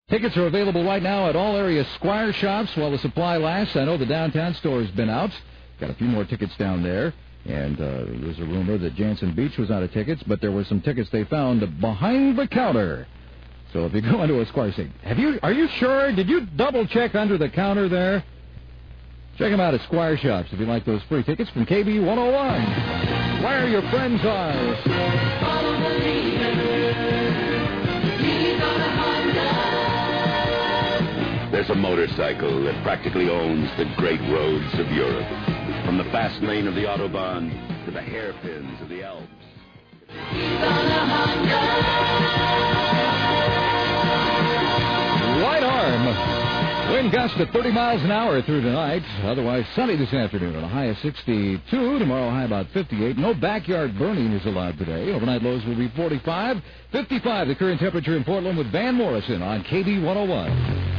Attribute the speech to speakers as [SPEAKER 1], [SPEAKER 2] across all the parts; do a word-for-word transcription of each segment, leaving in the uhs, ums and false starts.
[SPEAKER 1] Tickets are available right now at all area Squire shops while the supply lasts. I know the downtown store has been out. Got a few more tickets down there. And uh, there's a rumor that Jansen Beach was out of tickets, but there were some tickets they found behind the counter. So if you go into a Squire, say, have you? Are you sure? Did you double check under the counter there? Check them out at Squire shops if you like those free tickets from K B one oh one. Where your friends are.
[SPEAKER 2] Follow the leader. He's on a Honda.
[SPEAKER 3] There's a motorcycle that practically owns the great roads of Europe. From the fast lane of the Autobahn to the hairpins of the Alps.
[SPEAKER 2] He's on a Honda.
[SPEAKER 1] Right arm. Wind gusts at thirty miles an hour through tonight. Otherwise sunny this afternoon on a high of sixty-two. Tomorrow high about fifty-eight. No backyard burning is allowed today. Overnight lows will be forty-five. fifty-five the current temperature in Portland with Van Morrison on K B one oh one.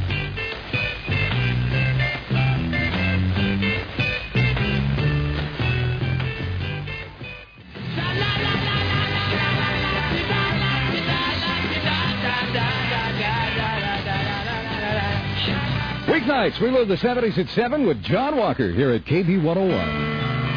[SPEAKER 1] Weeknights, we live the seventies at seven with John Walker here at K B one oh one.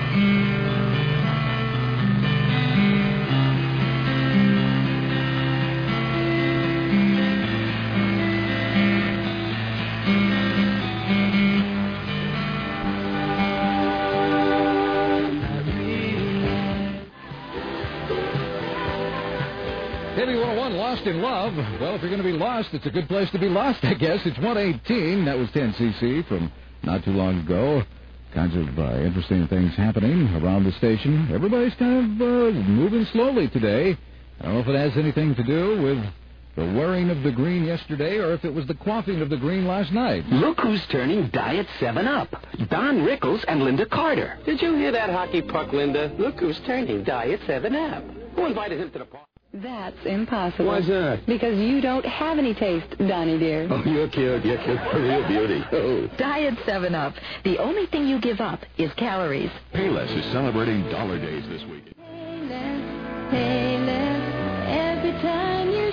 [SPEAKER 1] K B one oh one, Lost in Love. Well, if you're going to be lost, it's a good place to be lost, I guess. It's one eighteen. That was ten C C from not too long ago. Kinds of uh, interesting things happening around the station. Everybody's kind of uh, moving slowly today. I don't know if it has anything to do with the wearing of the green yesterday or if it was the quaffing of the green last night.
[SPEAKER 4] Look who's turning Diet seven up. Don Rickles and Linda Carter.
[SPEAKER 5] Did you hear that hockey puck, Linda? Look who's turning Diet seven up. Who invited him to the party?
[SPEAKER 6] That's impossible.
[SPEAKER 5] Why's that?
[SPEAKER 6] Because you don't have any taste, Donnie dear.
[SPEAKER 5] Oh, you're cute. You're cute. Real beauty. Oh.
[SPEAKER 6] Diet seven up. The only thing you give up is calories.
[SPEAKER 3] Payless is celebrating Dollar Days this weekend.
[SPEAKER 2] Payless, Payless, every time you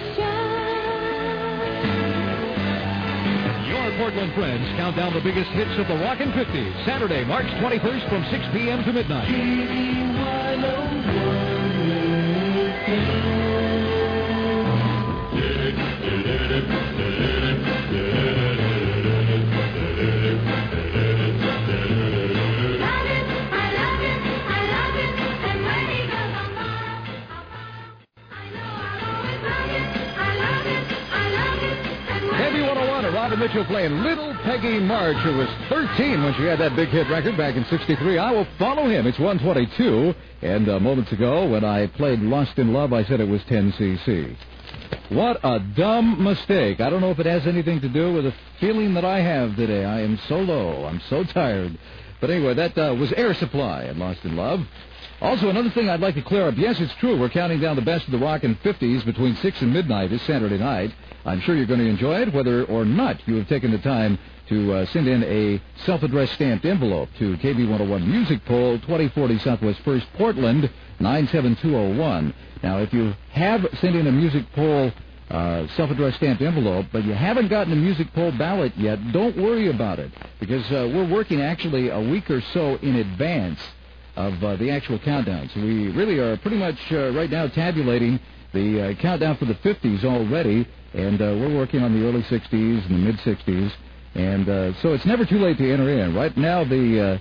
[SPEAKER 2] shine.
[SPEAKER 1] Your Portland friends count down the biggest hits of the Rockin' fifties. Saturday, March twenty-first from six p.m. to midnight.
[SPEAKER 2] K B one oh one.
[SPEAKER 1] Robin Mitchell playing Little Peggy March, who was thirteen when she had that big hit record back in sixty-three. I will follow him. It's one twenty-two. And uh, moments ago, when I played Lost in Love, I said it was ten C C. What a dumb mistake. I don't know if it has anything to do with the feeling that I have today. I am so low. I'm so tired. But anyway, that uh, was Air Supply and Lost in Love. Also, another thing I'd like to clear up. Yes, it's true. We're counting down the best of the Rockin' fifties between six and midnight this Saturday night. I'm sure you're going to enjoy it, whether or not you have taken the time to uh, send in a self-addressed stamped envelope to K B one oh one Music Poll, twenty forty Southwest First, Portland, nine seven two oh one. Now, if you have sent in a Music Poll uh, self-addressed stamped envelope, but you haven't gotten a Music Poll ballot yet, don't worry about it, because uh, we're working actually a week or so in advance of uh, the actual countdown. So we really are pretty much uh, right now tabulating the uh, countdown for the fifties already, and uh, we're working on the early sixties and the mid-sixties, and uh, so it's never too late to enter in. Right now, the uh,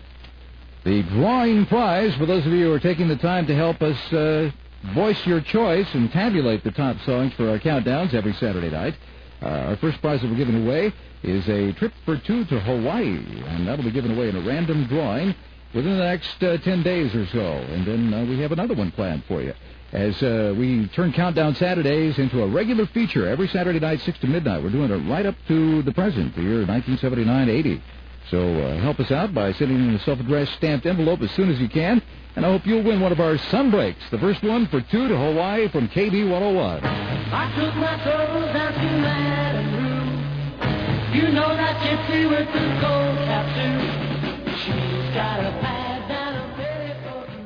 [SPEAKER 1] the drawing prize, for those of you who are taking the time to help us uh, voice your choice and tabulate the top songs for our countdowns every Saturday night, uh, our first prize that we're giving away is a trip for two to Hawaii, and that'll be given away in a random drawing within the next uh, ten days or so, and then uh, we have another one planned for you. As uh, we turn Countdown Saturdays into a regular feature every Saturday night, six to midnight. We're doing it right up to the present, the year nineteen seventy-nine eighty. So uh, help us out by sending in a self-addressed stamped envelope as soon as you can, and I hope you'll win one of our sunbreaks. The first one for two to Hawaii from K B one oh one.
[SPEAKER 2] I took my soul down to Madame Rue. You know that gypsy with the gold capsule. She's got a pad down a very important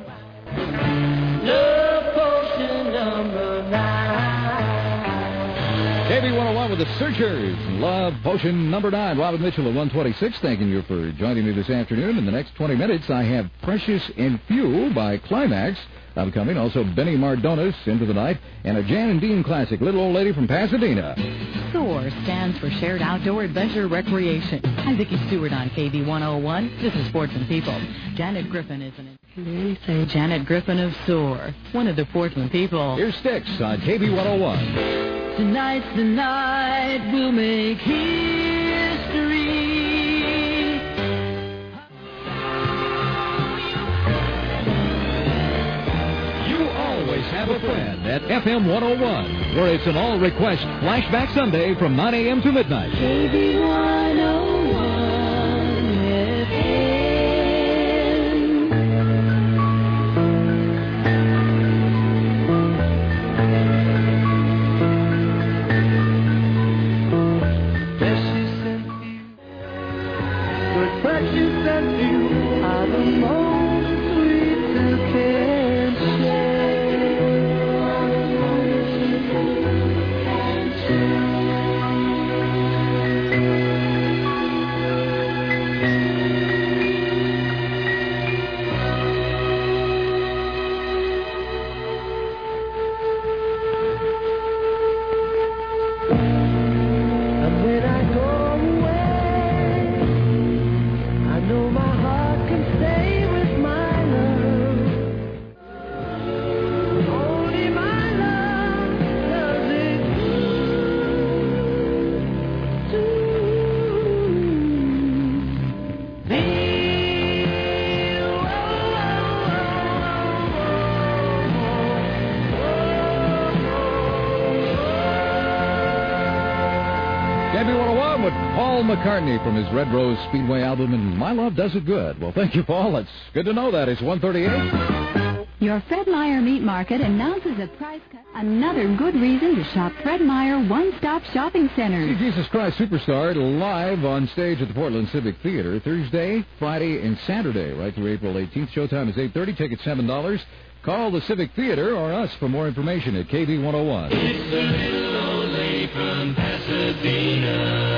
[SPEAKER 2] Love potion number nine.
[SPEAKER 1] K B one oh one with with the Searchers. Love Potion number nine. Robin Mitchell at one twenty-six. Thanking you for joining me this afternoon. In the next twenty minutes, I have Precious and Few by Climax upcoming. Also, Benny Mardones, Into the Night, and a Jan and Dean classic, Little Old Lady from Pasadena.
[SPEAKER 7] SOAR stands for Shared Outdoor Adventure Recreation. I'm Vicki Stewart on K B one oh one. This is Sports and People. Janet Griffin is an... They say Janet Griffin of SOAR, one of the Portland people.
[SPEAKER 1] Here's Styx on K B one oh one.
[SPEAKER 7] Tonight's the night we'll make history.
[SPEAKER 1] You always have a friend at F M one oh one, where it's an all-request flashback Sunday from nine a.m. to midnight.
[SPEAKER 2] K B one oh one F M. Precious and few are the moments we two can And when I go
[SPEAKER 1] K B one oh one with Paul McCartney from his Red Rose Speedway album, and My Love Does It Good. Well, thank you, Paul. It's good to know that. It's one thirty-eight.
[SPEAKER 8] Your Fred Meyer Meat Market announces a price cut. Another good reason to shop Fred Meyer One-Stop Shopping Center.
[SPEAKER 1] See Jesus Christ Superstar live on stage at the Portland Civic Theater Thursday, Friday, and Saturday, right through April eighteenth. Showtime is eight thirty. Tickets seven dollars. Call the Civic Theater or us for more information at K B one oh one.
[SPEAKER 2] It's the little old lady from Pasadena.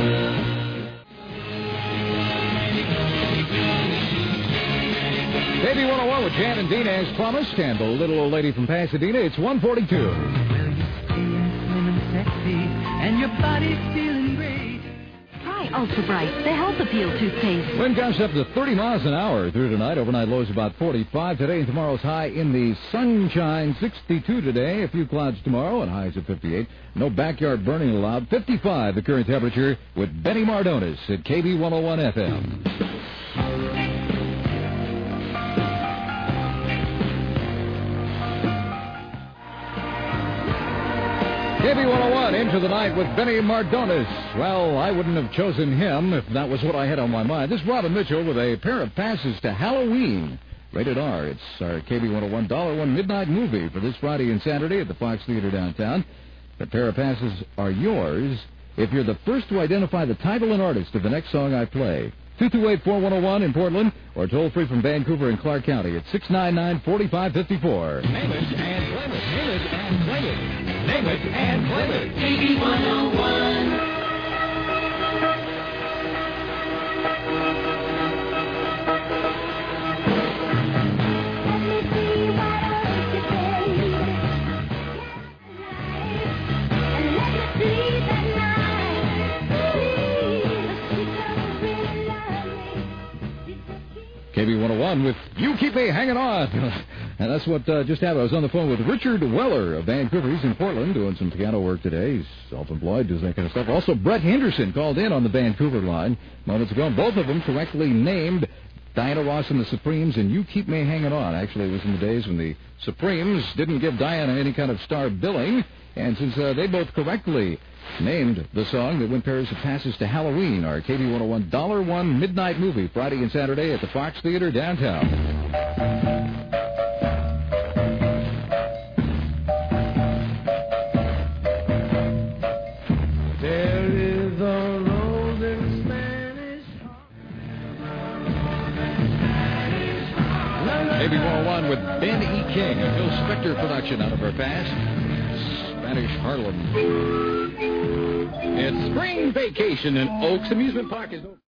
[SPEAKER 1] K B one oh one with Jan and Dean as promised, and the little old lady from Pasadena. It's one forty-two.
[SPEAKER 2] Well, you're slim and sexy, and your body's feeling great.
[SPEAKER 8] Try Ultra Bright, the health appeal toothpaste.
[SPEAKER 1] Wind gusts up to thirty miles an hour through tonight. Overnight lows about forty-five. Today and tomorrow's high in the sunshine, sixty-two today. A few clouds tomorrow and highs of fifty-eight. No backyard burning allowed. fifty-five the current temperature with Benny Mardones at K B one oh one F M. K B one oh one, Into the Night with Benny Mardones. Well, I wouldn't have chosen him if that was what I had on my mind. This is Robin Mitchell with a pair of passes to Halloween. Rated R. It's our K B one oh one one dollar midnight movie for this Friday and Saturday at the Fox Theater downtown. The pair of passes are yours if you're the first to identify the title and artist of the next song I play. two two eight, four one oh one in Portland, or toll free from Vancouver and Clark County at six nine nine, four five five four.
[SPEAKER 2] Name it and claim it. Name it and claim it. Name it and claim it. K B one oh one.
[SPEAKER 1] K B one oh one with You Keep Me Hanging On. And that's what uh, just happened. I was on the phone with Richard Weller of Vancouver. He's in Portland doing some piano work today. He's self-employed, does that kind of stuff. Also, Brett Henderson called in on the Vancouver line moments ago. Both of them correctly named Diana Ross and the Supremes, and You Keep Me Hanging On. Actually, it was in the days when the Supremes didn't give Diana any kind of star billing. And since uh, they both correctly named the song, that went pairs of passes to Halloween, our K B one oh one one dollar midnight movie, Friday and Saturday at the Fox Theater downtown. K B one oh one with Ben E. King, a Phil Spector production out of our past. Spanish Harlem.
[SPEAKER 9] It's spring vacation, and Oaks Amusement Park is open.